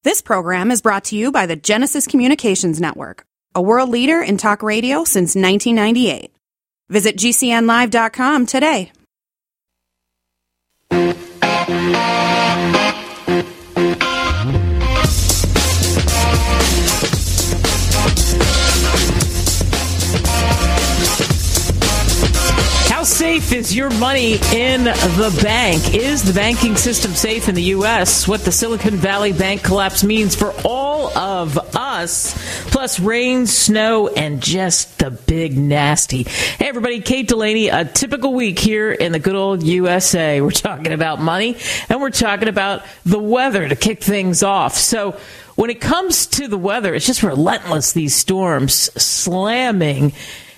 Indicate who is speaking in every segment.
Speaker 1: This program is brought to you by the Genesis Communications Network, a world leader in talk radio since 1998. Visit GCNlive.com today.
Speaker 2: How safe is your money in the bank? Is the banking system safe in the U.S.? What the Silicon Valley Bank collapse means for all of us, plus rain, snow, and just the big nasty. Hey, everybody, Kate Delaney, a typical week here in the good old USA. We're talking about money, and we're talking about the weather to kick things off. So when it comes to the weather, it's just relentless, these storms slamming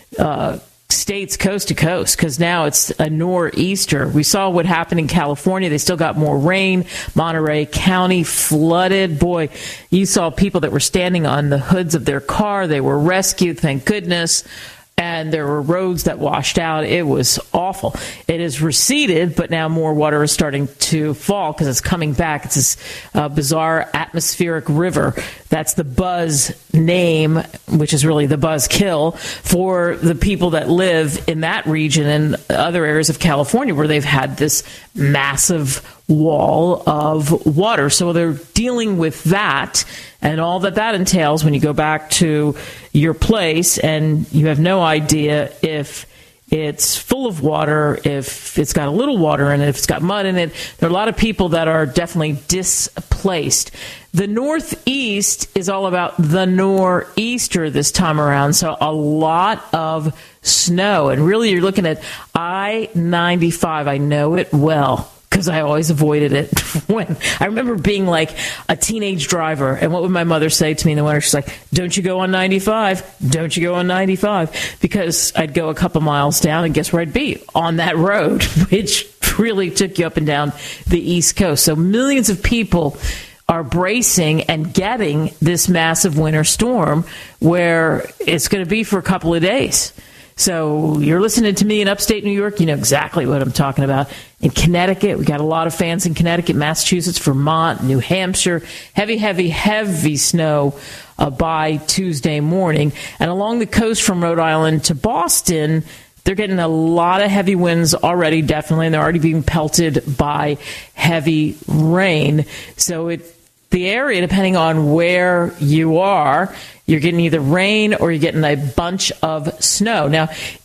Speaker 2: states coast to coast, because now it's a nor'easter. We saw what happened in California. They still got more rain. Monterey County flooded. Boy, you saw people that were standing on the hoods of their car. They were rescued, thank goodness. And there were roads that washed out. It was awful. It has receded, but now more water is starting to fall because it's coming back. It's this bizarre atmospheric river. That's the Buzz name, which is really the Buzzkill for the people that live in that region and other areas of California where they've had this massive wall of water. So they're dealing with that and all that entails when you go back to your place and you have no idea if it's full of water, if it's got a little water in it, if it's got mud in it. There are a lot of people that are definitely displaced. The Northeast is all about the nor'easter this time around, so a lot of snow. And really, you're looking at I-95. I know it well, because I always avoided it. When I remember being like a teenage driver, and what would my mother say to me in the winter? She's like, don't you go on 95. Don't you go on 95. Because I'd go a couple miles down, and guess where I'd be? On that road, which really took you up and down the East Coast. So millions of people are bracing and getting this massive winter storm where it's going to be for a couple of days. So you're listening to me in upstate New York, you know exactly what I'm talking about. In Connecticut, we got a lot of fans in Connecticut, Massachusetts, Vermont, New Hampshire. Heavy snow by Tuesday morning. And along the coast from Rhode Island to Boston, they're getting a lot of heavy winds already, definitely, and they're already being pelted by heavy rain. So the area, depending on where you are, you're getting either rain or you're getting a bunch of snow. Now,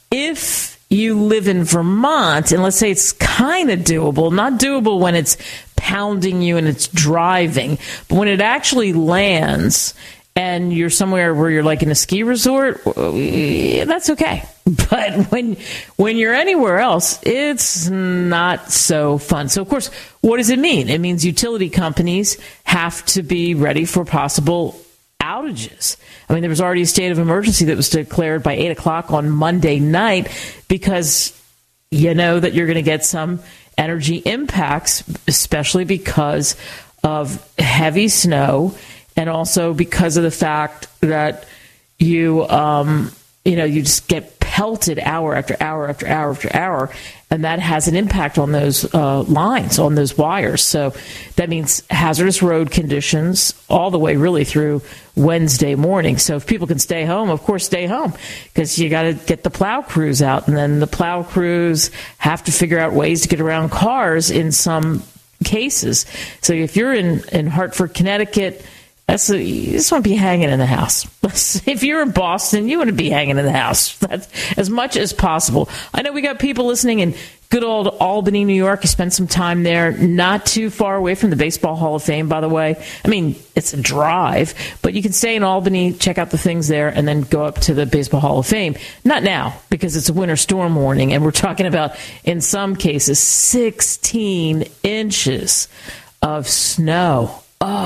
Speaker 2: if you live in Vermont, and let's say it's kind of doable, not doable when it's pounding you and it's driving, but when it actually lands and you're somewhere where you're like in a ski resort, that's okay. But when you're anywhere else, it's not so fun. So, of course, what does it mean? It means utility companies have to be ready for possible outages. I mean, there was already a state of emergency that was declared by 8 o'clock on Monday night because you know that you're going to get some energy impacts, especially because of heavy snow and also because of the fact that you just get pelted hour after hour after hour after hour, and that has an impact on those lines, on those wires. So that means hazardous road conditions all the way really through Wednesday morning. So if people can stay home, of course, stay home, because you got to get the plow crews out, and then the plow crews have to figure out ways to get around cars in some cases. So if you're in Hartford, Connecticut, you just want to be hanging in the house. If you're in Boston, you want to be hanging in the house. That's as much as possible. I know we got people listening in good old Albany, New York. You spent some time there, not too far away from the Baseball Hall of Fame, by the way. I mean, it's a drive, but you can stay in Albany, check out the things there, and then go up to the Baseball Hall of Fame. Not now, because it's a winter storm warning, and we're talking about, in some cases, 16 inches of snow.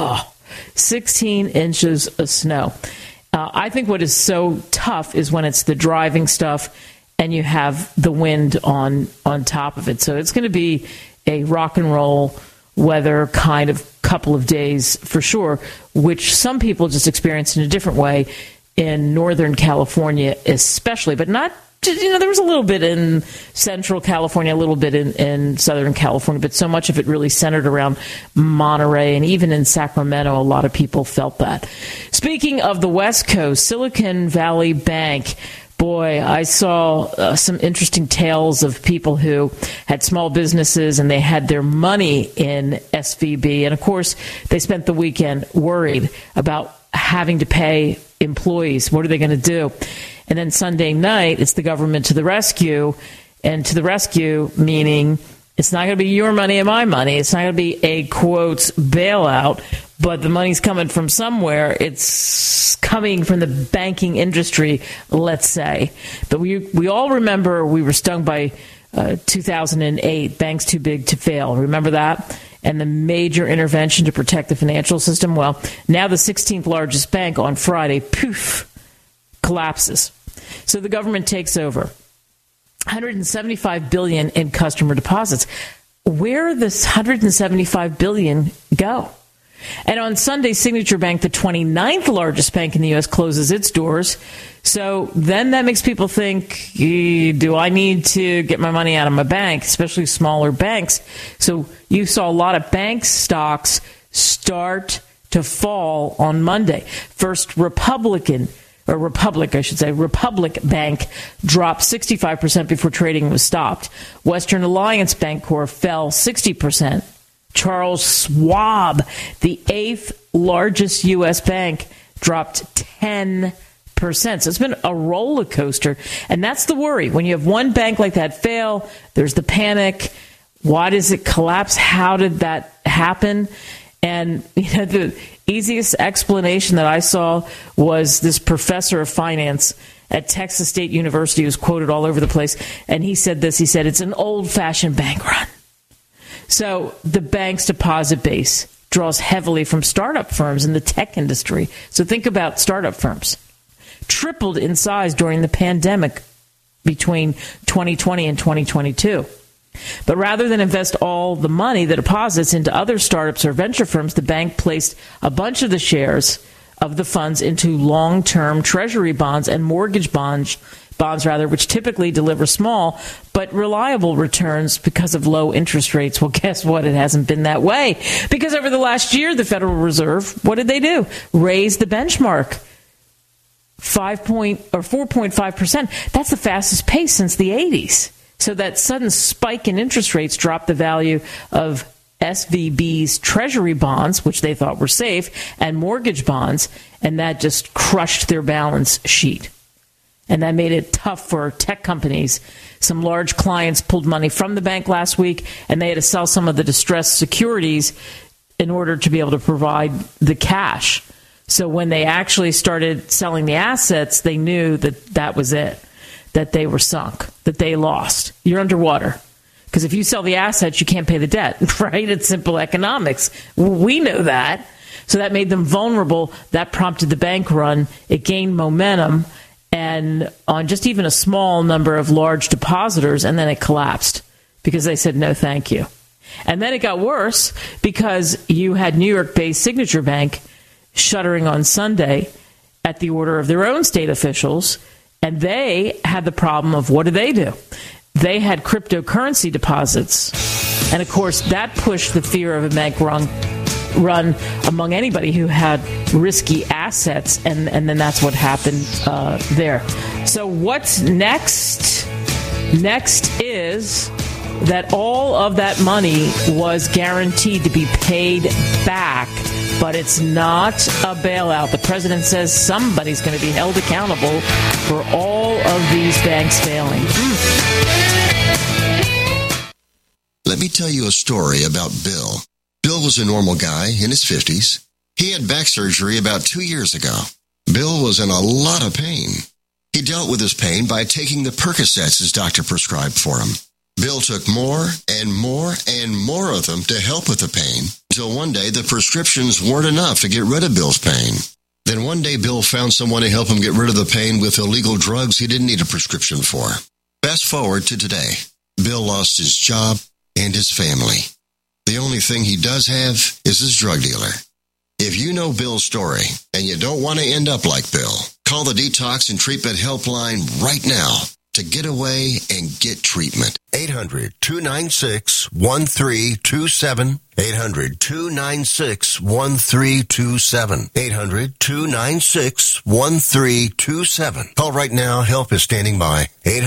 Speaker 2: 16 inches of snow. I think what is so tough is when it's the driving stuff and you have the wind on top of it. So it's going to be a rock and roll weather kind of couple of days for sure, which some people just experience in a different way in Northern California especially, but not there was a little bit in Central California, a little bit in Southern California, but so much of it really centered around Monterey, and even in Sacramento, a lot of people felt that. Speaking of the West Coast, Silicon Valley Bank. Boy, I saw some interesting tales of people who had small businesses and they had their money in SVB. And, of course, they spent the weekend worried about having to pay employees. What are they going to do? And then Sunday night, it's the government to the rescue. And to the rescue, meaning it's not going to be your money and my money. It's not going to be a, quote, bailout. But the money's coming from somewhere. It's coming from the banking industry, let's say. But we all remember we were stung by 2008, banks too big to fail. Remember that? And the major intervention to protect the financial system. Well, now the 16th largest bank on Friday, poof, collapses. So the government takes over. $175 billion in customer deposits. Where does this $175 billion go? And on Sunday, Signature Bank, the 29th largest bank in the U.S., closes its doors. So then that makes people think, do I need to get my money out of my bank, especially smaller banks? So you saw a lot of bank stocks start to fall on Monday. First, Republic Bank dropped 65% before trading was stopped. Western Alliance Bancorp fell 60%. Charles Schwab, the 8th largest U.S. bank, dropped 10%. So it's been a roller coaster. And that's the worry. When you have one bank like that fail, there's the panic. Why does it collapse? How did that happen? And the easiest explanation that I saw was this professor of finance at Texas State University, who's quoted all over the place. And he said this. He said, it's an old-fashioned bank run. So the bank's deposit base draws heavily from startup firms in the tech industry. So think about startup firms. Tripled in size during the pandemic between 2020 and 2022. But rather than invest all the money, the deposits, into other startups or venture firms, the bank placed a bunch of the shares of the funds into long-term treasury bonds and mortgage bonds, which typically deliver small but reliable returns because of low interest rates. Well, guess what? It hasn't been that way. Because over the last year, the Federal Reserve, what did they do? Raise the benchmark 4.5%. That's the fastest pace since the 80s. So that sudden spike in interest rates dropped the value of SVB's treasury bonds, which they thought were safe, and mortgage bonds, and that just crushed their balance sheet. And that made it tough for tech companies. Some large clients pulled money from the bank last week, and they had to sell some of the distressed securities in order to be able to provide the cash. So when they actually started selling the assets, they knew that that was it, that they were sunk, that they lost. You're underwater. Because if you sell the assets, you can't pay the debt, right? It's simple economics. We know that. So that made them vulnerable. That prompted the bank run. It gained momentum. And on just even a small number of large depositors, and then it collapsed because they said, no, thank you. And then it got worse because you had New York-based Signature Bank shuttering on Sunday at the order of their own state officials, and they had the problem of what do? They had cryptocurrency deposits. And, of course, that pushed the fear of a bank run among anybody who had risky assets, and then that's what happened there. So what's next? Next is that all of that money was guaranteed to be paid back, but it's not a bailout. The president says somebody's going to be held accountable for all of these banks failing.
Speaker 3: Let me tell you a story about Bill. Bill was a normal guy in his 50s. He had back surgery about 2 years ago. Bill was in a lot of pain. He dealt with his pain by taking the Percocets his doctor prescribed for him. Bill took more and more and more of them to help with the pain, until one day the prescriptions weren't enough to get rid of Bill's pain. Then one day Bill found someone to help him get rid of the pain with illegal drugs he didn't need a prescription for. Fast forward to today. Bill lost his job and his family. The only thing he does have is his drug dealer. If you know Bill's story and you don't want to end up like Bill, call the Detox and Treatment Helpline right now. to get away and get treatment.
Speaker 4: 800-296-1327. 800-296-1327. 800-296-1327. Call right now. Help is standing by.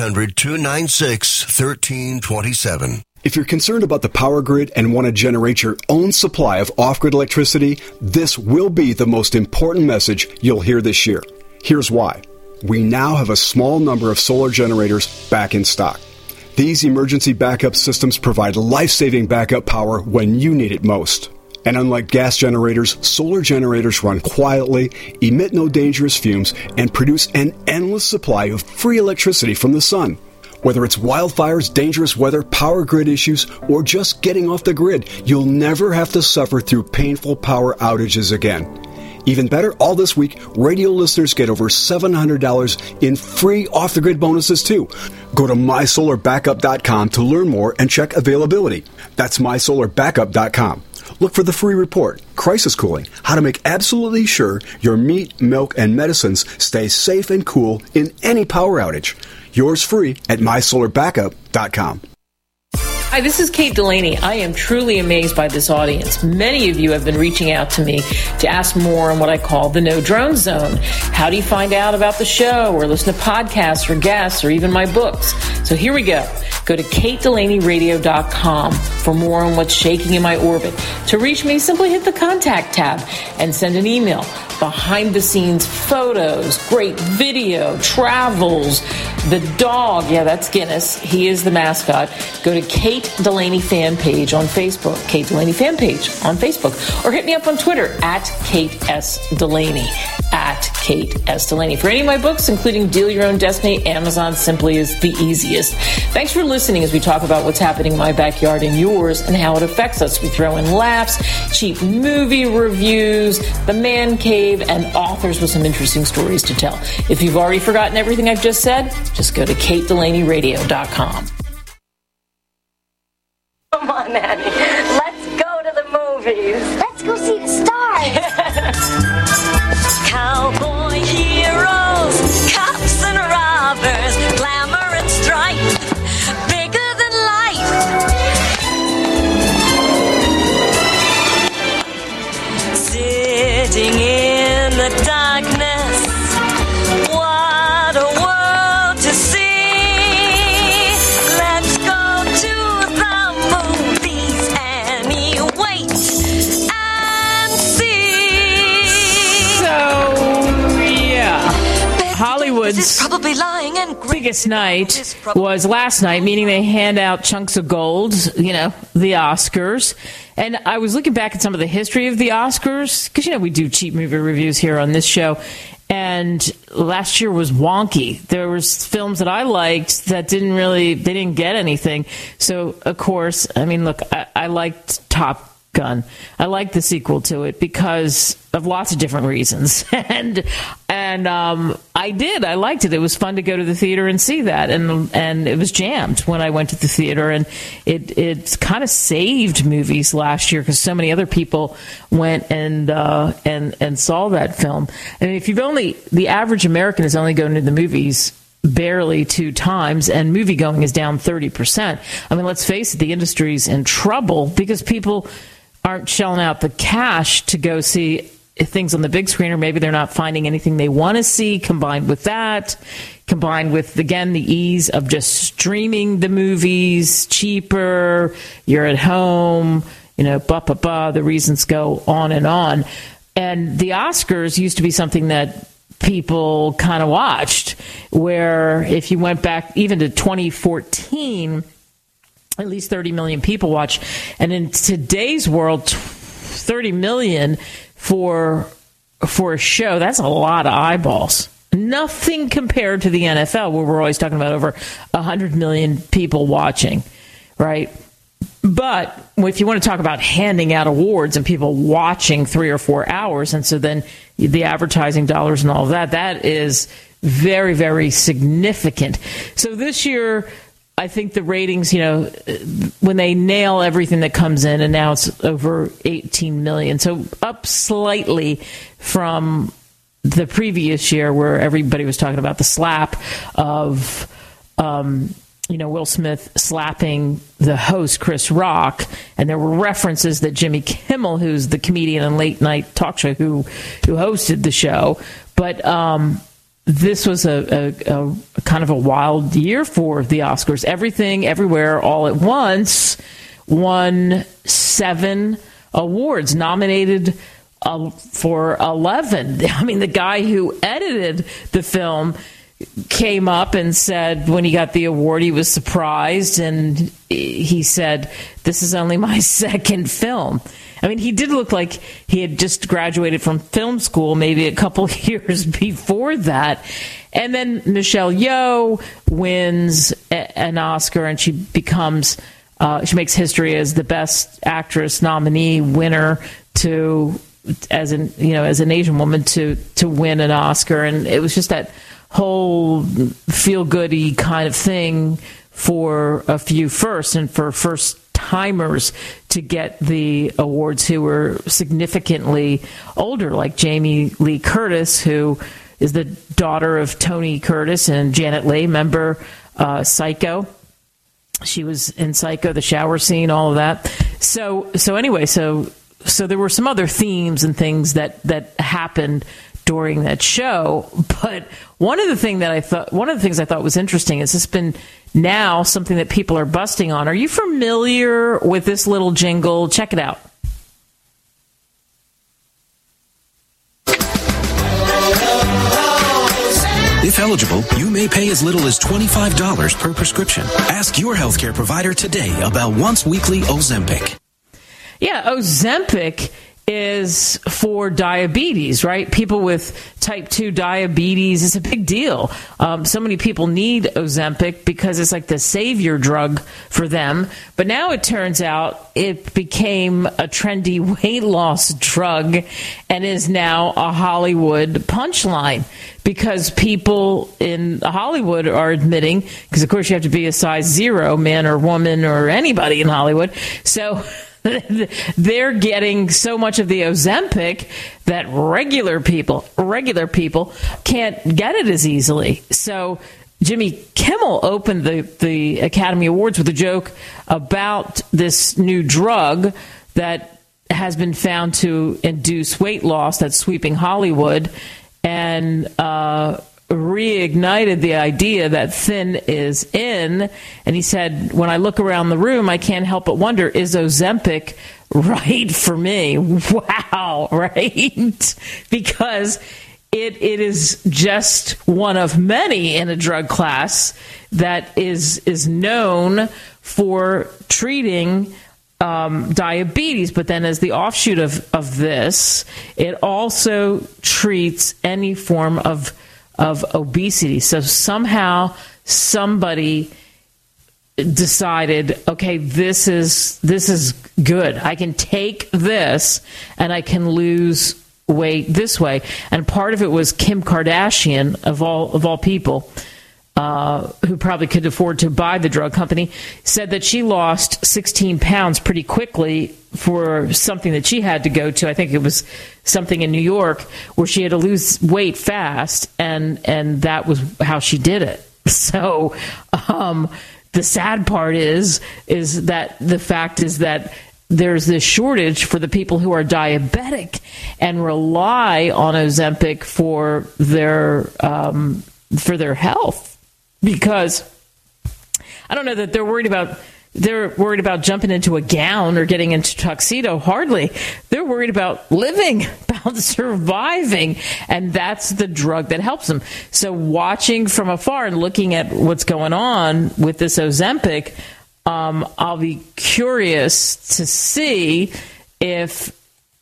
Speaker 4: 800-296-1327.
Speaker 5: If you're concerned about the power grid and want to generate your own supply of off-grid electricity, this will be the most important message you'll hear this year. Here's why. We now have a small number of solar generators back in stock. These emergency backup systems provide life-saving backup power when you need it most. And unlike gas generators, solar generators run quietly, emit no dangerous fumes, and produce an endless supply of free electricity from the sun. Whether it's wildfires, dangerous weather, power grid issues, or just getting off the grid, you'll never have to suffer through painful power outages again. Even better, all this week, radio listeners get over $700 in free off-the-grid bonuses, too. Go to mysolarbackup.com to learn more and check availability. That's mysolarbackup.com. Look for the free report, Crisis Cooling, how to make absolutely sure your meat, milk, and medicines stay safe and cool in any power outage. Yours free at mysolarbackup.com.
Speaker 2: Hi, this is Kate Delaney. I am truly amazed by this audience. Many of you have been reaching out to me to ask more on what I call the No Drone Zone. How do you find out about the show or listen to podcasts or guests or even my books? So here we go. Go to KateDelaneyRadio.com for more on what's shaking in my orbit. To reach me, simply hit the contact tab and send an email. Behind the scenes photos, great video, travels, the dog. Yeah, that's Guinness. He is the mascot. Go to Kate Delaney fan page on Facebook. Kate Delaney fan page on Facebook. Or hit me up on Twitter at Kate S. Delaney. At Kate S. Delaney. For any of my books, including Deal Your Own Destiny, Amazon simply is the easiest. Thanks for listening as we talk about what's happening in my backyard and yours and how it affects us. We throw in laughs, cheap movie reviews, the man cave, and authors with some interesting stories to tell. If you've already forgotten everything I've just said, just go to KateDelaneyRadio.com.
Speaker 6: Come on, Annie. Let's go to the movies.
Speaker 7: Let's go see the stars.
Speaker 6: Cowboy heroes, cops and robbers, glamour and strife, bigger than life. Sitting in the darkness, what a world to see. Let's go to the movies, Annie. Wait and see.
Speaker 2: So, yeah. Hollywood's
Speaker 6: Probably lying and
Speaker 2: biggest night was last night, meaning they hand out chunks of gold, you know, the Oscars. And I was looking back at some of the history of the Oscars, because, you know, we do cheap movie reviews here on this show. And last year was wonky. There was films that I liked that they didn't get anything. So, of course, I mean, look, I liked Top Gun. I liked the sequel to it because of lots of different reasons. and I did. I liked it. It was fun to go to the theater and see that. And it was jammed when I went to the theater. And it kind of saved movies last year because so many other people went and saw that film. And if the average American is only going to the movies barely 2 times, and movie going is down 30%. I mean, let's face it, the industry's in trouble because people aren't shelling out the cash to go see things on the big screen, or maybe they're not finding anything they want to see. Combined with, again, the ease of just streaming the movies, cheaper, you're at home, you know, the reasons go on. And the Oscars used to be something that people kind of watched, where if you went back even to 2014, at least 30 million people watch. And in today's world, 30 million for a show, that's a lot of eyeballs. Nothing compared to the NFL, where we're always talking about over 100 million people watching, right? But if you want to talk about handing out awards and people watching 3 or 4 hours, and so then the advertising dollars and all of that, that is very, very significant. So this year, I think the ratings, you know, when they nail everything that comes in, and now it's over 18 million. So up slightly from the previous year, where everybody was talking about the slap of Will Smith slapping the host, Chris Rock, and there were references that Jimmy Kimmel, who's the comedian and late night talk show who hosted the show, but this was a kind of a wild year for the Oscars. Everything, Everywhere, All at Once won 7 awards, nominated for 11. I mean, the guy who edited the film came up and said when he got the award, he was surprised, and he said, "This is only my second film." I mean, he did look like he had just graduated from film school maybe a couple years before that. And then Michelle Yeoh wins an Oscar, and she becomes she makes history as the Best Actress nominee winner as an Asian woman to win an Oscar. And it was just that whole feel-goody kind of thing for a few firsts, and for first-timers to get the awards who were significantly older, like Jamie Lee Curtis, who is the daughter of Tony Curtis and Janet Leigh, member Psycho. She was in Psycho, the shower scene, all of that. So there were some other themes and things that happened during that show. But one of the things I thought was interesting is this been now something that people are busting on. Are you familiar with this little jingle? Check it out.
Speaker 8: If eligible, you may pay as little as $25 per prescription. Ask your healthcare provider today about once weekly Ozempic.
Speaker 2: Yeah, Ozempic is for diabetes, right? People with type 2 diabetes, it's a big deal. So many people need Ozempic because it's like the savior drug for them. But now it turns out it became a trendy weight loss drug and is now a Hollywood punchline, because people in Hollywood are admitting, because of course you have to be a size 0, man or woman or anybody in Hollywood. So they're getting so much of the Ozempic that regular people can't get it as easily. So Jimmy Kimmel opened the Academy Awards with a joke about this new drug that has been found to induce weight loss that's sweeping Hollywood, and reignited the idea that thin is in. And he said, when I look around the room, I can't help but wonder, is Ozempic right for me? Wow, right? Because it is just one of many in a drug class that is known for treating diabetes, but then as the offshoot of this, it also treats any form of obesity. So somehow somebody decided, okay, this is good. I can take this and I can lose weight this way. And part of it was Kim Kardashian, of all people, who probably could afford to buy the drug company, said that she lost 16 pounds pretty quickly for something that she had to go to. I think it was something in New York where she had to lose weight fast, and that was how she did it. So the sad part is that the fact is that there's this shortage for the people who are diabetic and rely on Ozempic for their health. Because I don't know that they're worried about jumping into a gown or getting into a tuxedo. Hardly. They're worried about living, about surviving, and that's the drug that helps them. So watching from afar and looking at what's going on with this Ozempic, I'll be curious to see if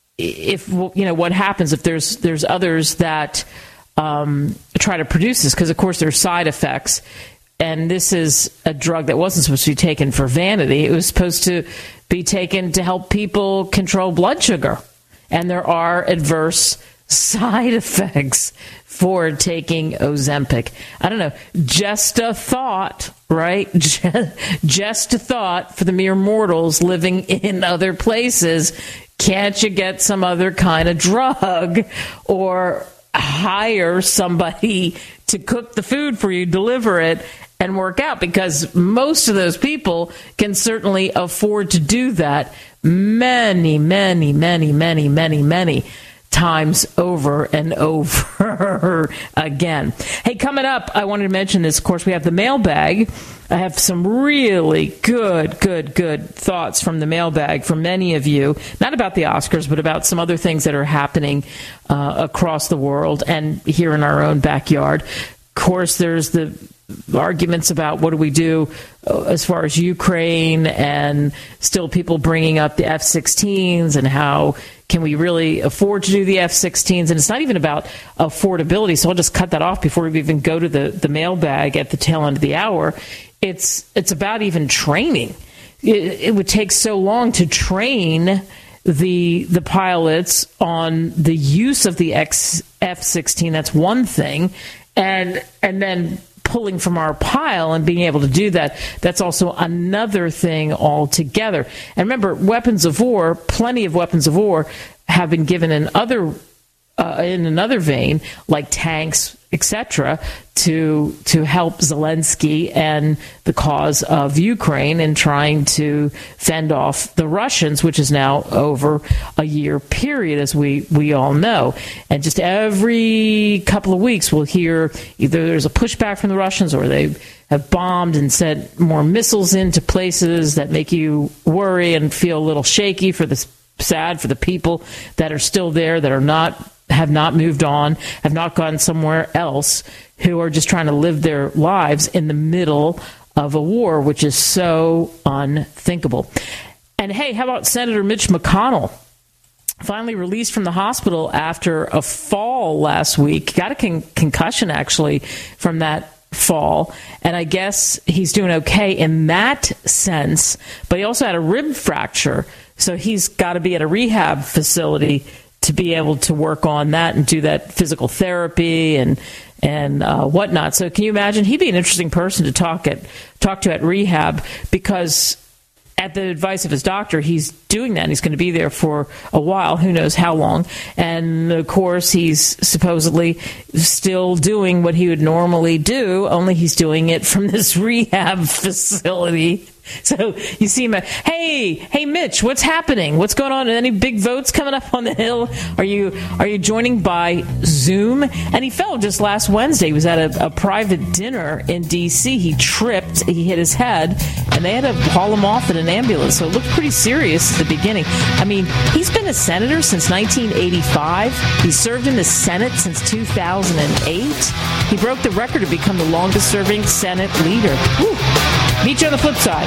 Speaker 2: what happens if there's others that try to produce this, because of course there's side effects, and this is a drug that wasn't supposed to be taken for vanity. It was supposed to be taken to help people control blood sugar, and there are adverse side effects for taking Ozempic. I don't know, just a thought, right? Just a thought for the mere mortals living in other places. Can't you get some other kind of drug, or hire somebody to cook the food for you, deliver it, and work out, because most of those people can certainly afford to do that many times over and over again. Hey, coming up, I wanted to mention this. Of course, we have the mailbag. I have some really good thoughts from the mailbag from many of you, not about the Oscars, but about some other things that are happening across the world and here in our own backyard. Of course, there's the arguments about what do we do as far as Ukraine, and still people bringing up the F-16s and how can we really afford to do the F-16s? And it's not even about affordability, so I'll just cut that off before we even go to the mailbag at the tail end of the hour. It's about even training. It would take so long to train the pilots on the use of the F-16. That's one thing, and then pulling from our pile and being able to do that, that's also another thing altogether. And remember, weapons of war, plenty of weapons of war have been given in another vein, like tanks, etc., to help Zelensky and the cause of Ukraine in trying to fend off the Russians, which is now over a year period, as we all know. And just every couple of weeks, we'll hear either there's a pushback from the Russians or they have bombed and sent more missiles into places that make you worry and feel a little shaky sad for the people that are still there, that have not moved on, have not gone somewhere else, who are just trying to live their lives in the middle of a war, which is so unthinkable. And hey, how about Senator Mitch McConnell? Finally released from the hospital after a fall last week. Got a concussion, actually, from that fall. And I guess he's doing okay in that sense. But he also had a rib fracture. So he's got to be at a rehab facility to be able to work on that and do that physical therapy and whatnot. So can you imagine? He'd be an interesting person to talk to at rehab, because at the advice of his doctor, he's doing that. And he's going to be there for a while, who knows how long. And, of course, he's supposedly still doing what he would normally do, only he's doing it from this rehab facility. So you see him, hey, Mitch, what's happening? What's going on? Any big votes coming up on the Hill? Are you joining by Zoom? And he fell just last Wednesday. He was at a private dinner in D.C. He tripped. He hit his head, and they had to haul him off in an ambulance. So it looked pretty serious at the beginning. I mean, he's been a senator since 1985. He served in the Senate since 2008. He broke the record to become the longest-serving Senate leader. Woo. Meet you on the flip side.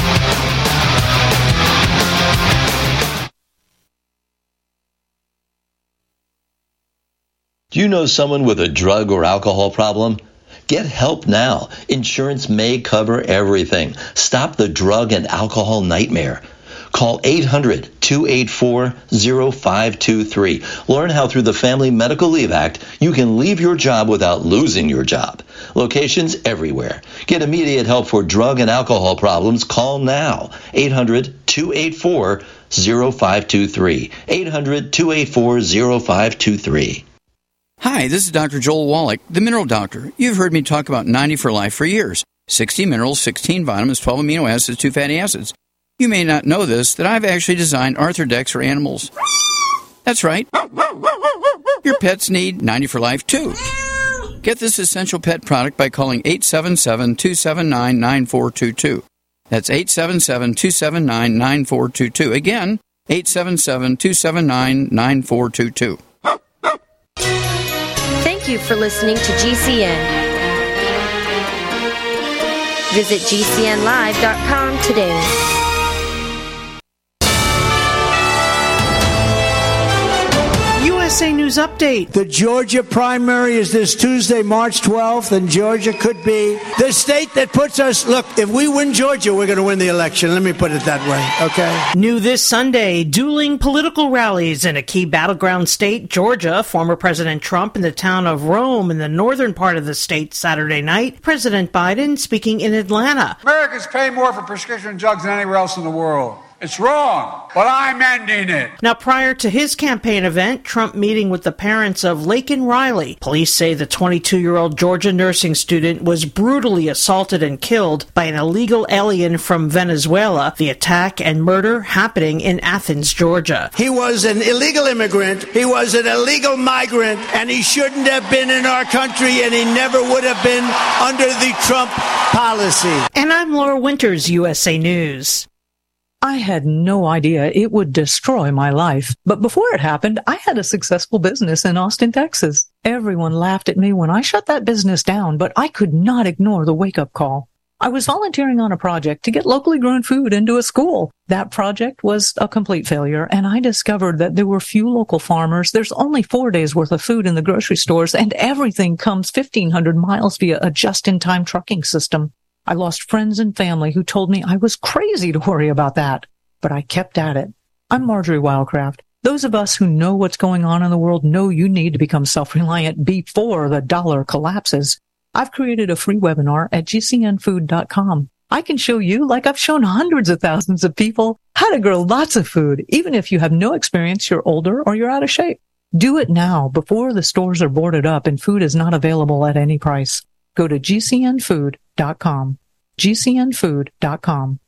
Speaker 9: Do you know someone with a drug or alcohol problem? Get help now. Insurance may cover everything. Stop the drug and alcohol nightmare. Call 800-284-0523. Learn how through the Family Medical Leave Act you can leave your job without losing your job. Locations everywhere. Get immediate help for drug and alcohol problems. Call now. 800-284-0523. 800-284-0523.
Speaker 10: Hi, this is Dr. Joel Wallach, the Mineral Doctor. You've heard me talk about 90 for Life for years. 60 minerals, 16 vitamins, 12 amino acids, 2 fatty acids. You may not know this, that I've actually designed Arthrodex for animals. That's right. Your pets need 90 for Life, too. Get this essential pet product by calling 877-279-9422. That's 877-279-9422. Again, 877-279-9422.
Speaker 11: Thank you for listening to GCN. Visit GCNlive.com today.
Speaker 12: USA News Update.
Speaker 13: The Georgia primary is this Tuesday, March 12th, and Georgia could be the state that puts us, look, if we win Georgia, we're going to win the election. Let me put it that way, okay?
Speaker 12: New this Sunday, dueling political rallies in a key battleground state, Georgia. Former President Trump in the town of Rome in the northern part of the state Saturday night. President Biden speaking in Atlanta.
Speaker 14: Americans pay more for prescription drugs than anywhere else in the world. It's wrong, but I'm ending it.
Speaker 12: Now, prior to his campaign event, Trump meeting with the parents of Laken Riley, police say the 22-year-old Georgia nursing student was brutally assaulted and killed by an illegal alien from Venezuela. The attack and murder happening in Athens, Georgia.
Speaker 13: He was an illegal immigrant. He was an illegal migrant, and he shouldn't have been in our country, and he never would have been under the Trump policy.
Speaker 12: And I'm Laura Winters, USA News.
Speaker 15: I had no idea it would destroy my life. But before it happened, I had a successful business in Austin, Texas. Everyone laughed at me when I shut that business down, but I could not ignore the wake-up call. I was volunteering on a project to get locally grown food into a school. That project was a complete failure, and I discovered that there were few local farmers. There's only 4 days worth of food in the grocery stores, and everything comes 1,500 miles via a just-in-time trucking system. I lost friends and family who told me I was crazy to worry about that, but I kept at it. I'm Marjorie Wildcraft. Those of us who know what's going on in the world know you need to become self-reliant before the dollar collapses. I've created a free webinar at gcnfood.com. I can show you, like I've shown hundreds of thousands of people, how to grow lots of food, even if you have no experience, you're older, or you're out of shape. Do it now before the stores are boarded up and food is not available at any price. Go to gcnfood.com. gcnfood.com.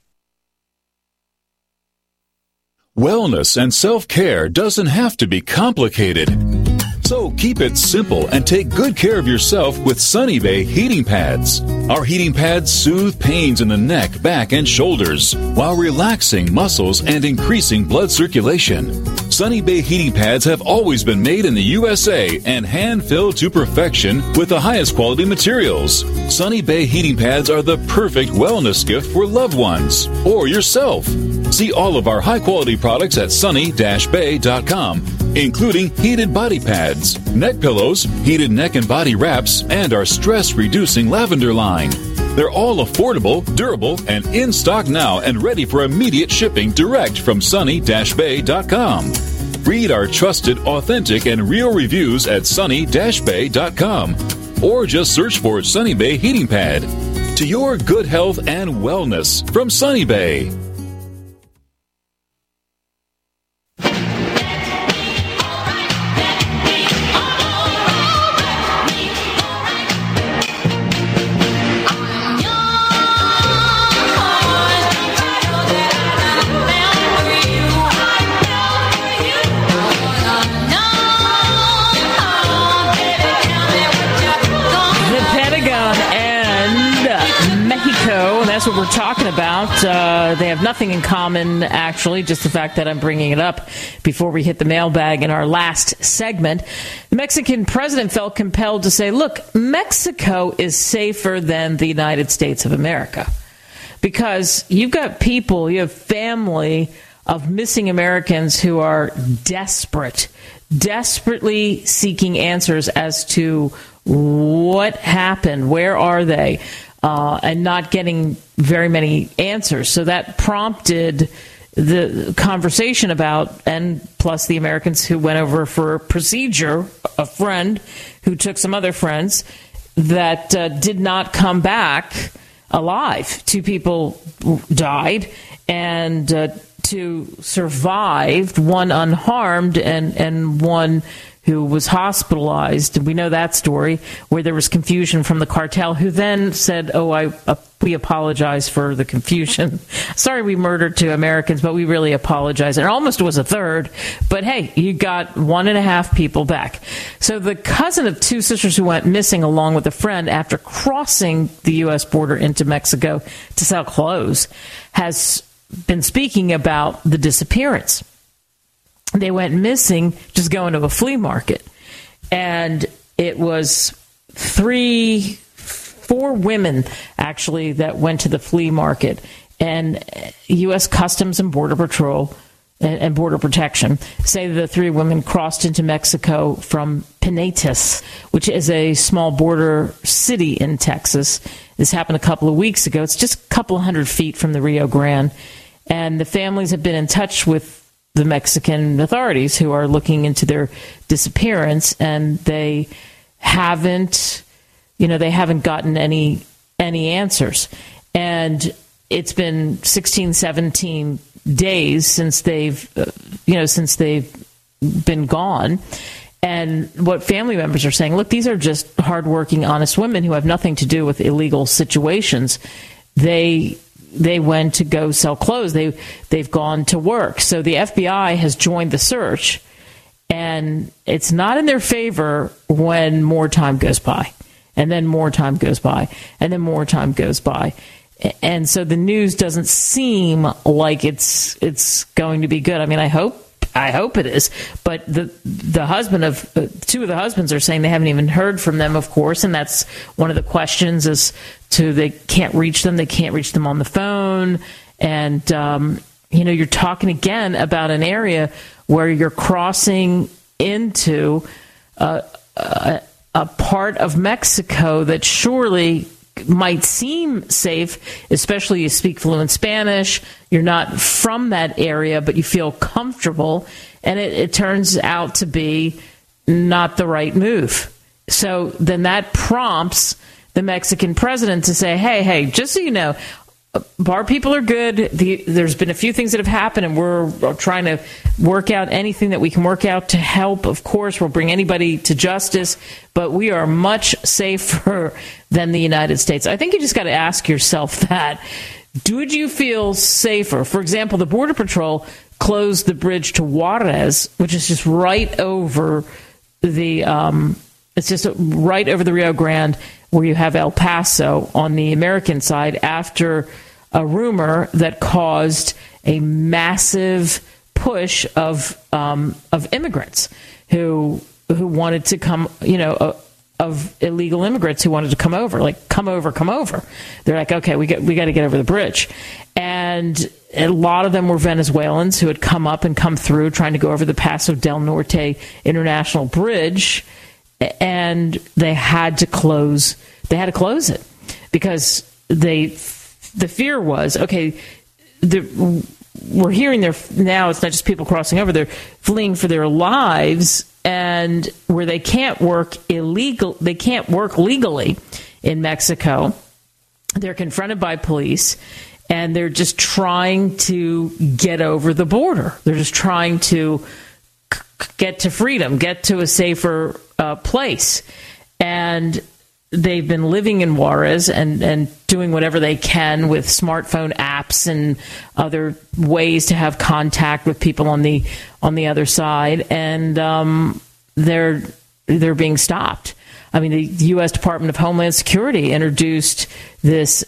Speaker 16: Wellness and self-care doesn't have to be complicated. So keep it simple and take good care of yourself with Sunny Bay heating pads. Our heating pads soothe pains in the neck, back, and shoulders while relaxing muscles and increasing blood circulation. Sunny Bay heating pads have always been made in the USA and hand-filled to perfection with the highest quality materials. Sunny Bay heating pads are the perfect wellness gift for loved ones or yourself. See all of our high-quality products at sunny-bay.com, including heated body pads, neck pillows, heated neck and body wraps, and our stress-reducing lavender line. They're all affordable, durable, and in stock now and ready for immediate shipping direct from sunny-bay.com. Read our trusted, authentic, and real reviews at sunny-bay.com or just search for Sunny Bay Heating Pad. To your good health and wellness from Sunny Bay.
Speaker 2: That's what we're talking about. They have nothing in common, actually, just the fact that I'm bringing it up before we hit the mailbag in our last segment. The Mexican president felt compelled to say, look, Mexico is safer than the United States of America. Because you've got people, you have family of missing Americans who are desperately seeking answers as to what happened, where are they? And not getting very many answers. So that prompted the conversation about, and plus the Americans who went over for a procedure, a friend who took some other friends that did not come back alive. 2 people died, and 2 survived, 1 unharmed, and 1 who was hospitalized. We know that story, where there was confusion from the cartel, who then said, we apologize for the confusion. Sorry we murdered 2 Americans, but we really apologize. And it almost was a 3rd, but hey, you got 1.5 people back. So the cousin of 2 sisters who went missing along with a friend after crossing the U.S. border into Mexico to sell clothes has been speaking about the disappearance. They went missing just going to a flea market. And it was 4 women, actually, that went to the flea market. And U.S. Customs and Border Patrol and Border Protection say the 3 women crossed into Mexico from Pineios, which is a small border city in Texas. This happened a couple of weeks ago. It's just a couple hundred feet from the Rio Grande. And the families have been in touch with the Mexican authorities who are looking into their disappearance, and they haven't gotten any answers. And it's been 16, 17 days since they've been gone. And what family members are saying, look, these are just hardworking, honest women who have nothing to do with illegal situations. They went to go sell clothes. They've gone to work. So the FBI has joined the search, and it's not in their favor when more time goes by, and then more time goes by, and then more time goes by. And so the news doesn't seem like it's going to be good. I mean, I hope it is. But the husband of two of the husbands are saying they haven't even heard from them, of course. And that's one of the questions as to they can't reach them. They can't reach them on the phone. And, you're talking again about an area where you're crossing into a part of Mexico that surely might seem safe, especially you speak fluent Spanish, you're not from that area, but you feel comfortable, and it turns out to be not the right move. So then that prompts the Mexican president to say, hey, just so you know, bar people are good. There's been a few things that have happened, and we're trying to work out anything that we can work out to help. Of course, we'll bring anybody to justice, but we are much safer than the United States. I think you just got to ask yourself that. Would you feel safer? For example, the Border Patrol closed the bridge to Juarez, which is just right over the right over the Rio Grande, where you have El Paso on the American side, after a rumor that caused a massive push of immigrants who wanted to come, of illegal immigrants who wanted to come over, like come over. They're like, okay, we got to get over the bridge. And a lot of them were Venezuelans who had come up and come through trying to go over the Paso del Norte International Bridge, and they had to close it because the fear was, okay, we're hearing now it's not just people crossing over, they're fleeing for their lives, and where they can't work legally in Mexico, they're confronted by police, and they're just trying to get over the border. They're just trying to get to freedom, get to a safer place. And they've been living in Juarez and doing whatever they can with smartphone apps and other ways to have contact with people on the other side, and they're being stopped. I mean, the U.S. Department of Homeland Security introduced this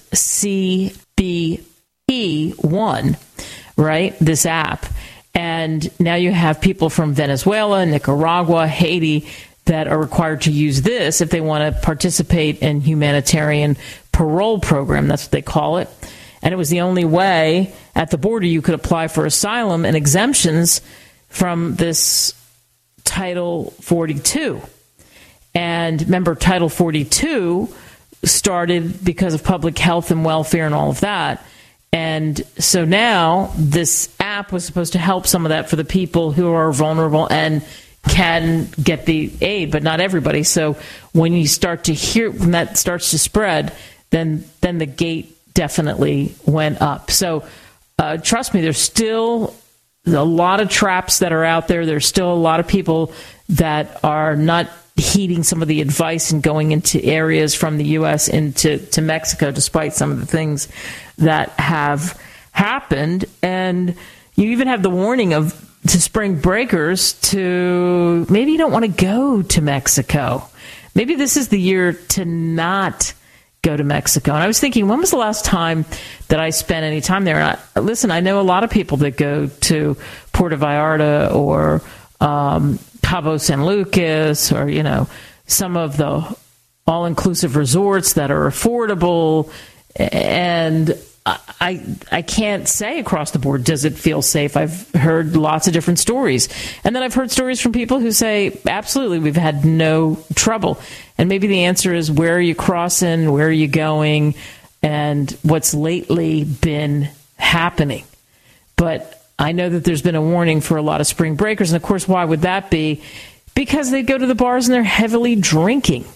Speaker 2: CBP-1, right? This app. And now you have people from Venezuela, Nicaragua, Haiti that are required to use this if they want to participate in humanitarian parole program. That's what they call it. And it was the only way at the border you could apply for asylum and exemptions from this Title 42. And remember, Title 42 started because of public health and welfare and all of that. And so now this app was supposed to help some of that for the people who are vulnerable and can get the aid, but not everybody. So when you start to hear, when that starts to spread, then the gate definitely went up. So trust me, there's still a lot of traps that are out there. There's still a lot of people that are not heeding some of the advice and going into areas from the U.S. into Mexico, despite some of the things that have happened. And you even have the warning to spring breakers to maybe you don't want to go to Mexico. Maybe this is the year to not go to Mexico. And I was thinking, when was the last time that I spent any time there? And listen, I know a lot of people that go to Puerto Vallarta or Cabo San Lucas, or, some of the all-inclusive resorts that are affordable. And I can't say across the board, does it feel safe? I've heard lots of different stories. And then I've heard stories from people who say, absolutely, we've had no trouble. And maybe the answer is, where are you crossing? Where are you going? And what's lately been happening? But I know that there's been a warning for a lot of spring breakers. And, of course, why would that be? Because they go to the bars and they're heavily drinking.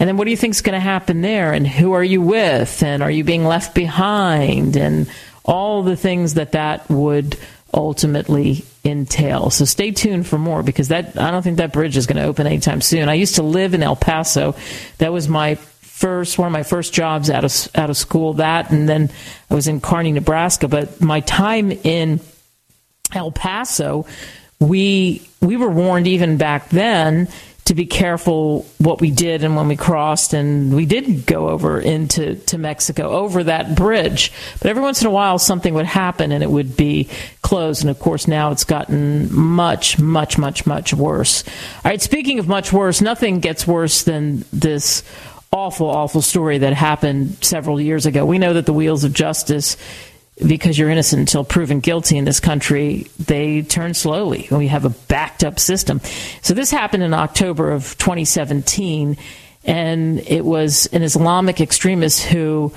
Speaker 2: And then what do you think is going to happen there? And who are you with? And are you being left behind? And all the things that would ultimately entail. So stay tuned for more, because I don't think that bridge is going to open anytime soon. I used to live in El Paso. That was one of my first jobs out of school. That, and then I was in Kearney, Nebraska. But my time in El Paso, we were warned even back then to be careful what we did and when we crossed, and we did go over into Mexico over that bridge. But every once in a while something would happen and it would be closed. And of course now it's gotten much, much, much, much worse. All right, speaking of much worse, nothing gets worse than this awful, awful story that happened several years ago. We know that the wheels of justice, because you're innocent until proven guilty in this country, they turn slowly. We have a backed up system. So this happened in October of 2017, and it was an Islamic extremist who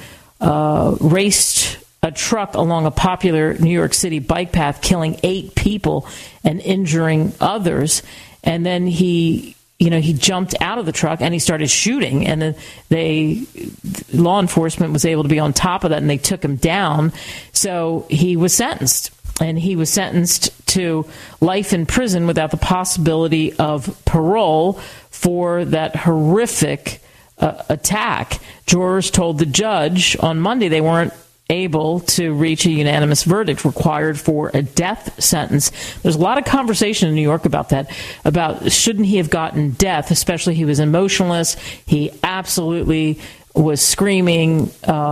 Speaker 2: raced a truck along a popular New York City bike path, killing 8 people and injuring others. And then he jumped out of the truck and he started shooting, and then law enforcement was able to be on top of that, and they took him down. So he was sentenced, and he was sentenced to life in prison without the possibility of parole for that horrific attack. Jurors told the judge on Monday they weren't able to reach a unanimous verdict required for a death sentence. There's a lot of conversation in New York about that, about shouldn't he have gotten death, especially he was emotionless. He absolutely was screaming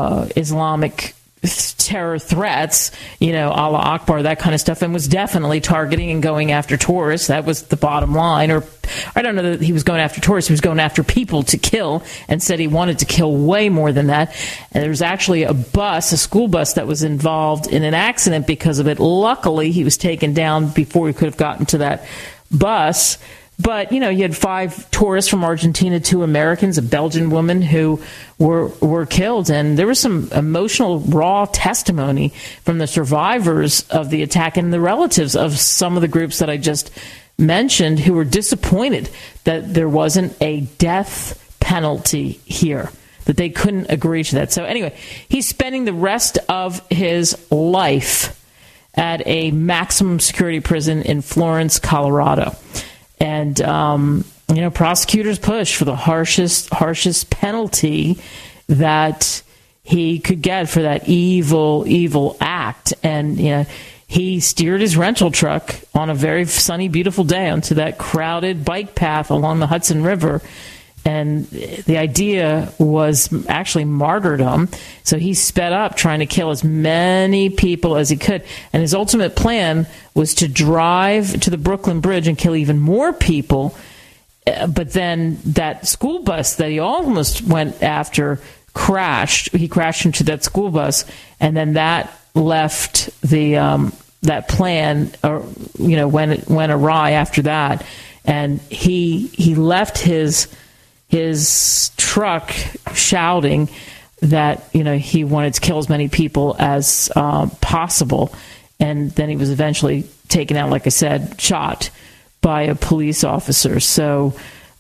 Speaker 2: Islamic terror threats, Allah Akbar, that kind of stuff, and was definitely targeting and going after tourists. That was the bottom line. Or I don't know that he was going after tourists. He was going after people to kill, and said he wanted to kill way more than that. And there was actually a school bus that was involved in an accident because of it. Luckily, he was taken down before he could have gotten to that bus. But, you had 5 tourists from Argentina, 2 Americans, a Belgian woman who were killed. And there was some emotional, raw testimony from the survivors of the attack and the relatives of some of the groups that I just mentioned, who were disappointed that there wasn't a death penalty here, that they couldn't agree to that. So anyway, he's spending the rest of his life at a maximum security prison in Florence, Colorado. And, prosecutors push for the harshest penalty that he could get for that evil, evil act. And, he steered his rental truck on a very sunny, beautiful day onto that crowded bike path along the Hudson River. And the idea was actually martyrdom. So he sped up trying to kill as many people as he could. And his ultimate plan was to drive to the Brooklyn Bridge and kill even more people. But then that school bus that he almost went after crashed. He crashed into that school bus, and then that left that plan, went awry after that. And he left his truck shouting that, he wanted to kill as many people as possible. And then he was eventually taken out, like I said, shot by a police officer. So,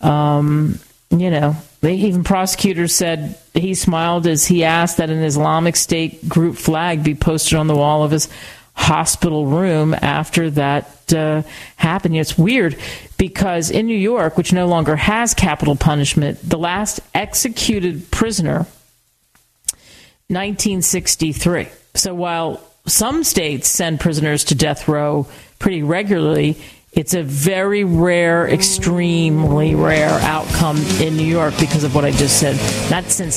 Speaker 2: even prosecutors said he smiled as he asked that an Islamic State group flag be posted on the wall of his hospital room after that happened. It's weird because in New York, which no longer has capital punishment, the last executed prisoner, 1963. So while some states send prisoners to death row pretty regularly, it's a very rare, extremely rare outcome in New York because of what I just said. Not since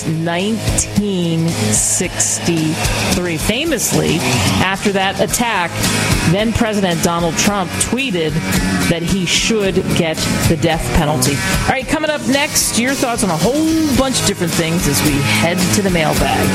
Speaker 2: 1963. Famously, after that attack, then President Donald Trump tweeted that he should get the death penalty. All right, coming up next, your thoughts on a whole bunch of different things as we head to the mailbag.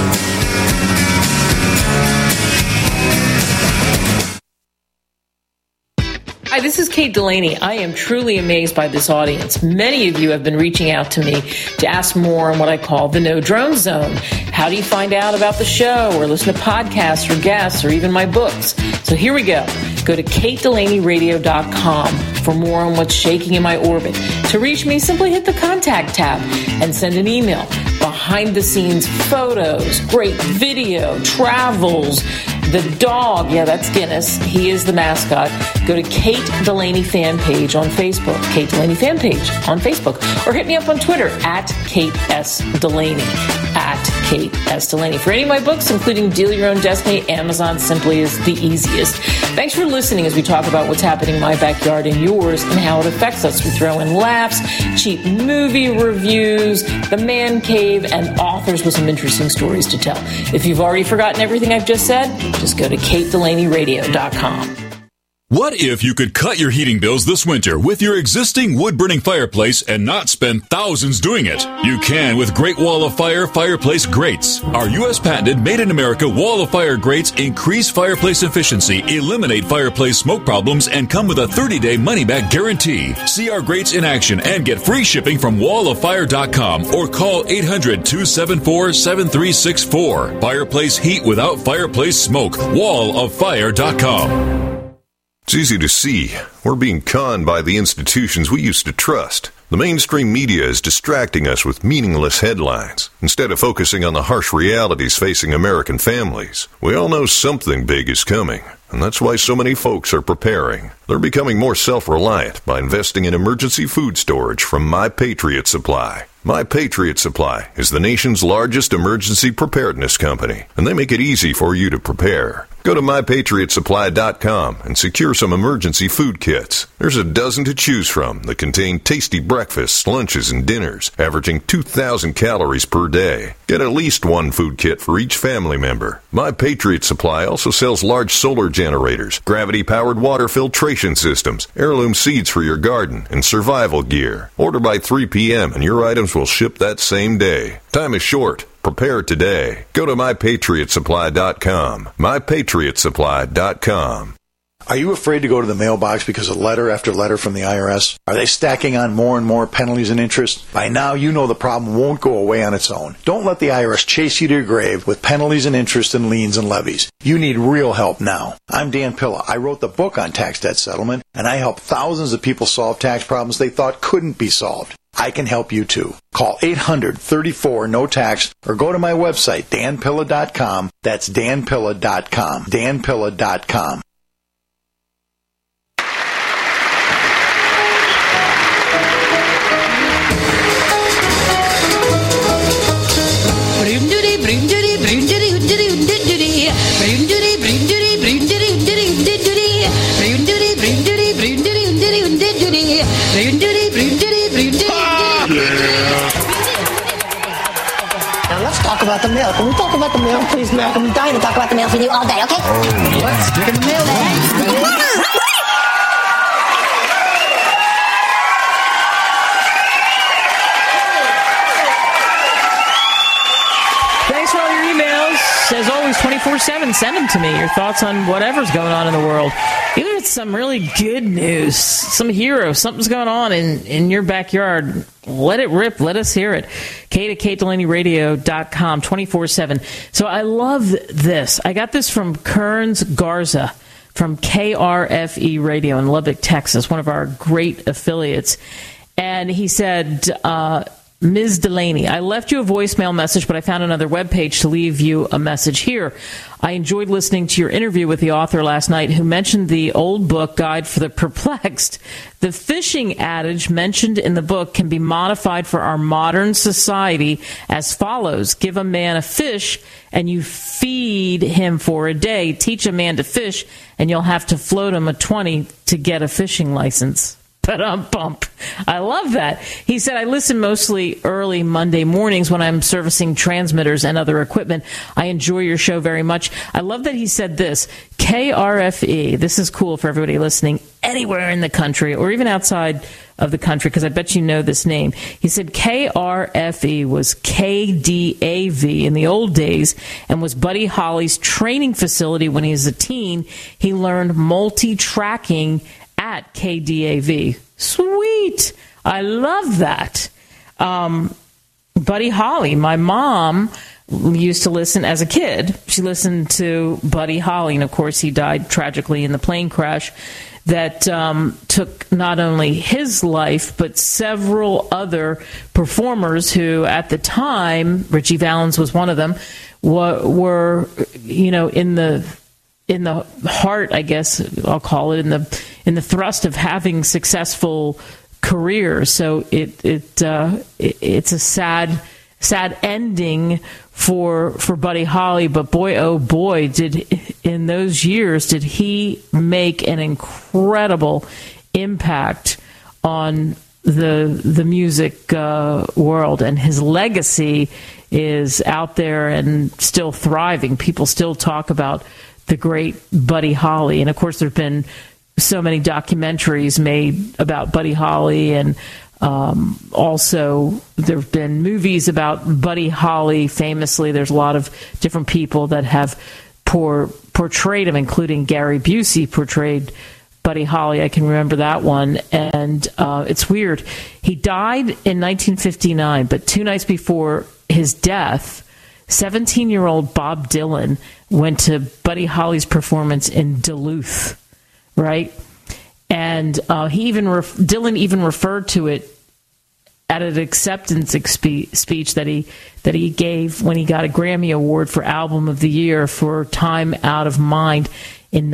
Speaker 2: Hi, this is Kate Delaney. I am truly amazed by this audience. Many of you have been reaching out to me to ask more on what I call the No Drone Zone. How do you find out about the show or listen to podcasts or guests or even my books? So here we go. Go to KateDelaneyRadio.com. for more on what's shaking in my orbit. To reach me, simply hit the contact tab and send an email. Behind the scenes photos, great video, travels, the dog, yeah, that's Guinness. He is the mascot. Go to Kate Delaney fan page on Facebook. Kate Delaney fan page on Facebook. Or hit me up on Twitter at Kate S. Delaney. At Kate S. Delaney. For any of my books, including Deal Your Own Destiny, Amazon simply is the easiest. Thanks for listening as we talk about what's happening in my backyard and yours and how it affects us. We throw in laughs, cheap movie reviews, the man cave, and authors with some interesting stories to tell. If you've already forgotten everything I've just said, just go to KateDelaneyRadio.com.
Speaker 16: What if you could cut your heating bills this winter with your existing wood-burning fireplace and not spend thousands doing it? You can with Great Wall of Fire fireplace grates. Our U.S. patented made-in-America Wall of Fire grates increase fireplace efficiency, eliminate fireplace smoke problems, and come with a 30-day money-back guarantee. See our grates in action and get free shipping from walloffire.com or call 800-274-7364. Fireplace heat without fireplace smoke. walloffire.com.
Speaker 17: It's easy to see. We're being conned by the institutions we used to trust. The mainstream media is distracting us with meaningless headlines instead of focusing on the harsh realities facing American families. We all know something big is coming, and that's why so many folks are preparing. They're becoming more self-reliant by investing in emergency food storage from My Patriot Supply. My Patriot Supply is the nation's largest emergency preparedness company, and they make it easy for you to prepare. Go to MyPatriotSupply.com and secure some emergency food kits. There's a dozen to choose from that contain tasty breakfasts, lunches, and dinners, averaging 2,000 calories per day. Get at least one food kit for each family member. My Patriot Supply also sells large solar generators, gravity-powered water filtration systems, heirloom seeds for your garden, and survival gear. Order by 3 p.m. and your items will ship that same day. Time is short. Prepare today. Go to MyPatriotSupply.com. MyPatriotSupply.com.
Speaker 18: Are you afraid to go to the mailbox because of letter after letter from the IRS? Are they stacking on more and more penalties and interest? By now, you know the problem won't go away on its own. Don't let the IRS chase you to your grave with penalties and interest and liens and levies. You need real help now. I'm Dan Pilla. I wrote the book on tax debt settlement, and I help thousands of people solve tax problems they thought couldn't be solved. I can help you too. Call 800-34-NO-TAX or go to my website, danpilla.com. That's danpilla.com. danpilla.com.
Speaker 19: Now let's talk about the mail. Can we talk about the mail, please, Mac? I'm dying to talk about the mail with you all day, okay? Let's get in the mail.
Speaker 2: Thanks for all your emails. As always, 24/7, send them to me. Your thoughts on whatever's going on in the world. Even if it's some really good news, some hero, something's going on in your backyard, let it rip. Let us hear it. Kate at KateDelaneyRadio.com, 24/7. So I love this. I got this from Kearns Garza from KRFE Radio in Lubbock, Texas, one of our great affiliates. And he said, Ms. Delaney, I left you a voicemail message, but I found another webpage to leave you a message here. I enjoyed listening to your interview with the author last night who mentioned the old book, Guide for the Perplexed. The fishing adage mentioned in the book can be modified for our modern society as follows. Give a man a fish and you feed him for a day. Teach a man to fish and you'll have to float him a 20 to get a fishing license. Bump. I love that. He said, I listen mostly early Monday mornings when I'm servicing transmitters and other equipment. I enjoy your show very much. I love that he said this. KRFE, this is cool for everybody listening anywhere in the country or even outside of the country, because I bet you know this name. He said KRFE was KDAV in the old days and was Buddy Holly's training facility when he was a teen. He learned multi-tracking at KDAV. Sweet. I love that. Buddy Holly, my mom used to listen as a kid. She listened to Buddy Holly, and of course he died tragically in the plane crash that took not only his life, but several other performers who, at the time, Ritchie Valens was one of them, were in the heart, I guess I'll call it, in the thrust of having successful careers. So it's a sad ending for Buddy Holly, but boy, oh boy, in those years did he make an incredible impact on the music world, and his legacy is out there and still thriving. People still talk about the great Buddy Holly, and of course there've been so many documentaries made about Buddy Holly, and also there have been movies about Buddy Holly. Famously, there's a lot of different people that have portrayed him, including Gary Busey portrayed Buddy Holly. I can remember that one. And it's weird. He died in 1959, but 2 nights before his death, 17-year-old Bob Dylan went to Buddy Holly's performance in Duluth, right? And Dylan even referred to it at an acceptance speech that he gave when he got a Grammy Award for Album of the Year for Time Out of Mind in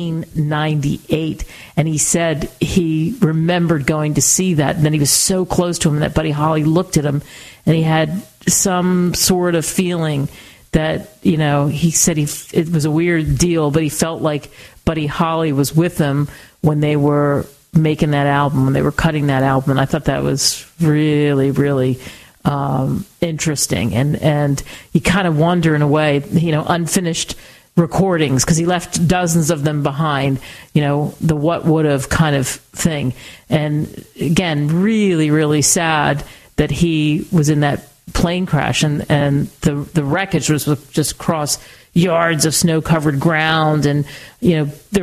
Speaker 2: 1998. And he said he remembered going to see that, and then he was so close to him that Buddy Holly looked at him, and he had some sort of feeling that, he said it was a weird deal, but he felt like Buddy Holly was with him when they were making that album, when they were cutting that album. And I thought that was really, really interesting. And you kind of wonder, in a way, unfinished recordings, because he left dozens of them behind, the what would have kind of thing. And again, really, really sad that he was in that plane crash, and the wreckage was just across yards of snow-covered ground, and there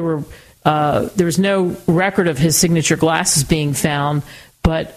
Speaker 2: was no record of his signature glasses being found, but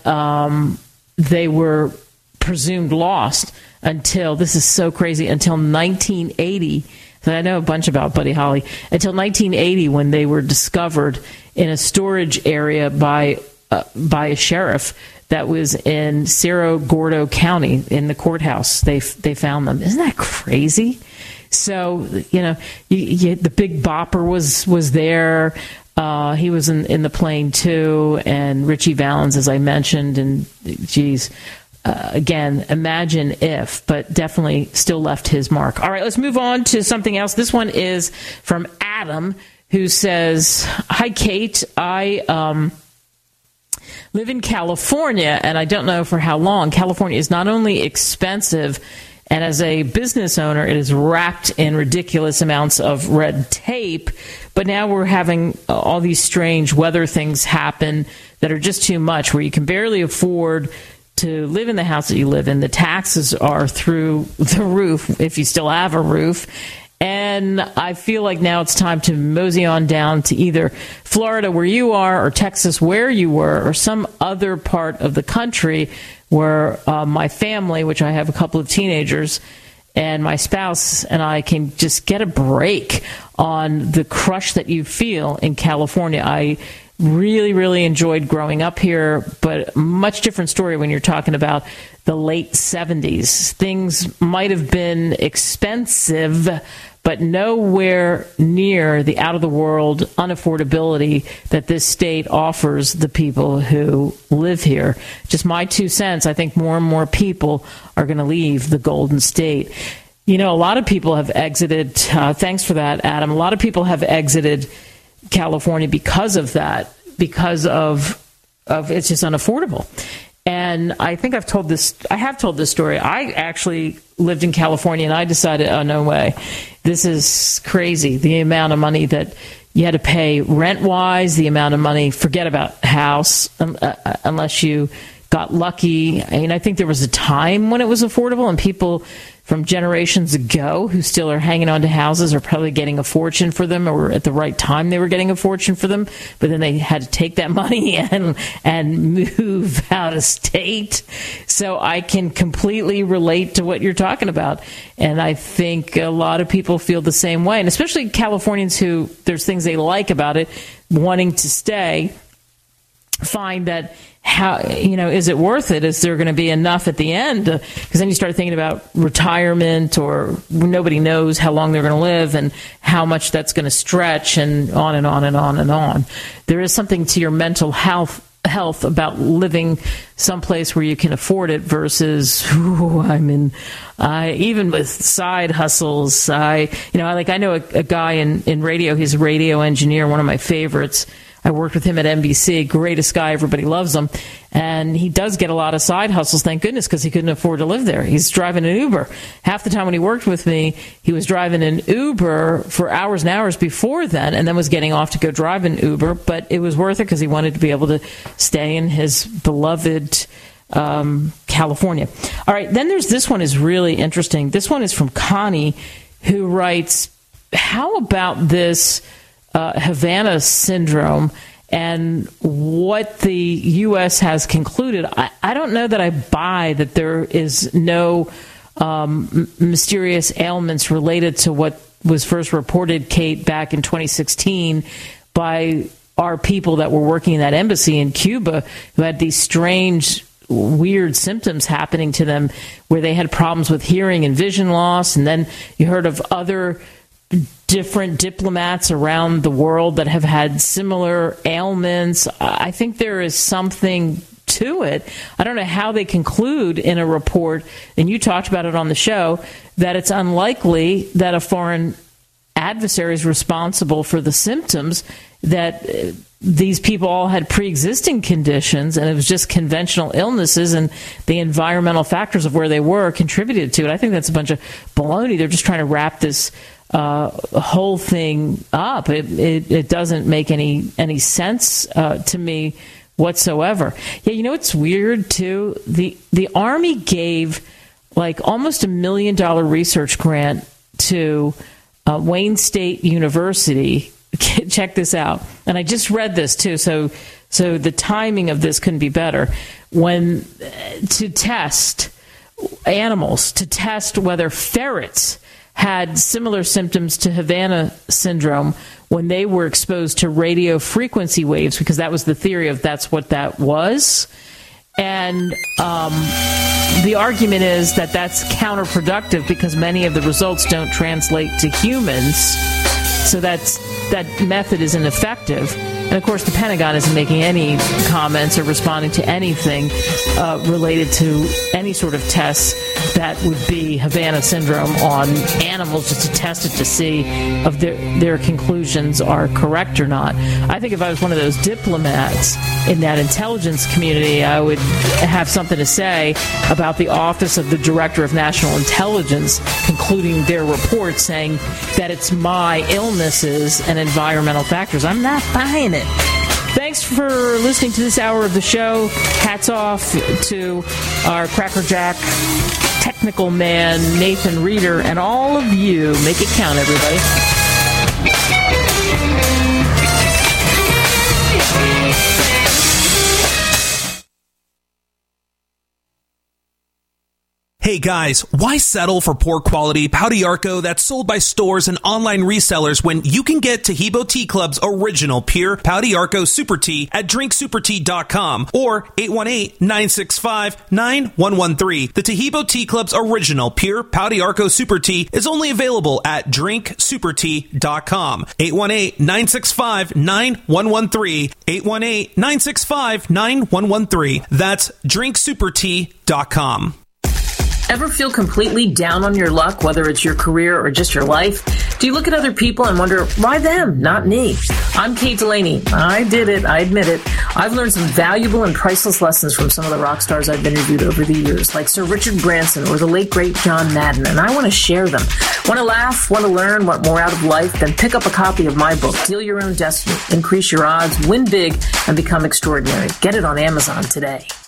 Speaker 2: they were presumed lost until, this is so crazy, until 1980. I know a bunch about Buddy Holly. Until 1980, when they were discovered in a storage area by a sheriff that was in Cerro Gordo County in the courthouse. They found them. Isn't that crazy? So, the Big Bopper was there. He was in the plane too, and Ritchie Valens, as I mentioned, and geez, again, imagine if, but definitely still left his mark. All right, let's move on to something else. This one is from Adam, who says, "Hi, Kate. I live in California, and I don't know for how long. California is not only expensive, and as a business owner, it is wrapped in ridiculous amounts of red tape, but now we're having all these strange weather things happen that are just too much, where you can barely afford to live in the house that you live in. The taxes are through the roof, if you still have a roof. And I feel like now it's time to mosey on down to either Florida, where you are, or Texas, where you were, or some other part of the country where my family, which I have a couple of teenagers, and my spouse and I can just get a break on the crush that you feel in California." I really, really enjoyed growing up here, but much different story when you're talking about the late 70s. Things might have been expensive, but nowhere near the out-of-the-world unaffordability that this state offers the people who live here. Just my 2 cents. I think more and more people are going to leave the Golden State. A lot of people have exited. Thanks for that, Adam. A lot of people have exited California because of that, because of it's just unaffordable. And I think I have told this story. I actually lived in California, and I decided, oh, no way. This is crazy. The amount of money that you had to pay rent-wise, the amount of money, forget about house, unless you got lucky. I think there was a time when it was affordable, and people from generations ago who still are hanging on to houses are probably getting a fortune for them, or at the right time they were getting a fortune for them, but then they had to take that money and move out of state. So I can completely relate to what you're talking about. And I think a lot of people feel the same way, and especially Californians who there's things they like about it, wanting to stay, find that is it worth it? Is there going to be enough at the end? Because then you start thinking about retirement, or nobody knows how long they're going to live and how much that's going to stretch, and on and on and on and on. There is something to your mental health about living someplace where you can afford it versus even with side hustles. I know a guy in radio. He's a radio engineer, one of my favorites. I worked with him at NBC. Greatest guy. Everybody loves him. And he does get a lot of side hustles, thank goodness, because he couldn't afford to live there. He's driving an Uber. Half the time when he worked with me, he was driving an Uber for hours and hours before then, and then was getting off to go drive an Uber. But it was worth it because he wanted to be able to stay in his beloved California. All right, then there's this one is really interesting. This one is from Connie, who writes, how about this Havana syndrome and what the U.S. has concluded? I don't know that I buy that there is no mysterious ailments related to what was first reported, Kate, back in 2016 by our people that were working in that embassy in Cuba who had these strange, weird symptoms happening to them where they had problems with hearing and vision loss. And then you heard of other different diplomats around the world that have had similar ailments. I think there is something to it. I don't know how they conclude in a report, and you talked about it on the show, that it's unlikely that a foreign adversary is responsible for the symptoms, that these people all had pre-existing conditions and it was just conventional illnesses, and the environmental factors of where they were contributed to it. I think that's a bunch of baloney. They're just trying to wrap this whole thing up. It doesn't make any sense to me whatsoever. Yeah, it's weird too. The Army gave like almost $1 million research grant to Wayne State University. Check this out. And I just read this too, so the timing of this couldn't be better. To test animals, to test whether ferrets had similar symptoms to Havana syndrome when they were exposed to radio frequency waves, because that was the theory of that's what that was. And the argument is that that's counterproductive because many of the results don't translate to humans. So that method is ineffective. And, of course, the Pentagon isn't making any comments or responding to anything related to any sort of tests that would be Havana syndrome on animals, just to test it to see if their conclusions are correct or not. I think if I was one of those diplomats in that intelligence community, I would have something to say about the Office of the Director of National Intelligence concluding their report saying that it's my illnesses and environmental factors. I'm not buying it. Thanks for listening to this hour of the show. Hats off to our crackerjack technical man, Nathan Reeder, and all of you. Make it count, everybody.
Speaker 20: Hey guys, why settle for poor quality Pau d'Arco that's sold by stores and online resellers when you can get Taheebo Tea Club's original pure Pau d'Arco Super Tea at drinksupertea.com or 818-965-9113. The Taheebo Tea Club's original pure Pau d'Arco Super Tea is only available at drinksupertea.com. 818-965-9113. 818-965-9113. That's drinksupertea.com.
Speaker 2: Ever feel completely down on your luck, whether it's your career or just your life? Do you look at other people and wonder, why them, not me? I'm Kate Delaney. I did it. I admit it. I've learned some valuable and priceless lessons from some of the rock stars I've interviewed over the years, like Sir Richard Branson or the late, great John Madden, and I want to share them. Want to laugh? Want to learn? Want more out of life? Then pick up a copy of my book, Deal Your Own Destiny. Increase your odds, win big, and become extraordinary. Get it on Amazon today.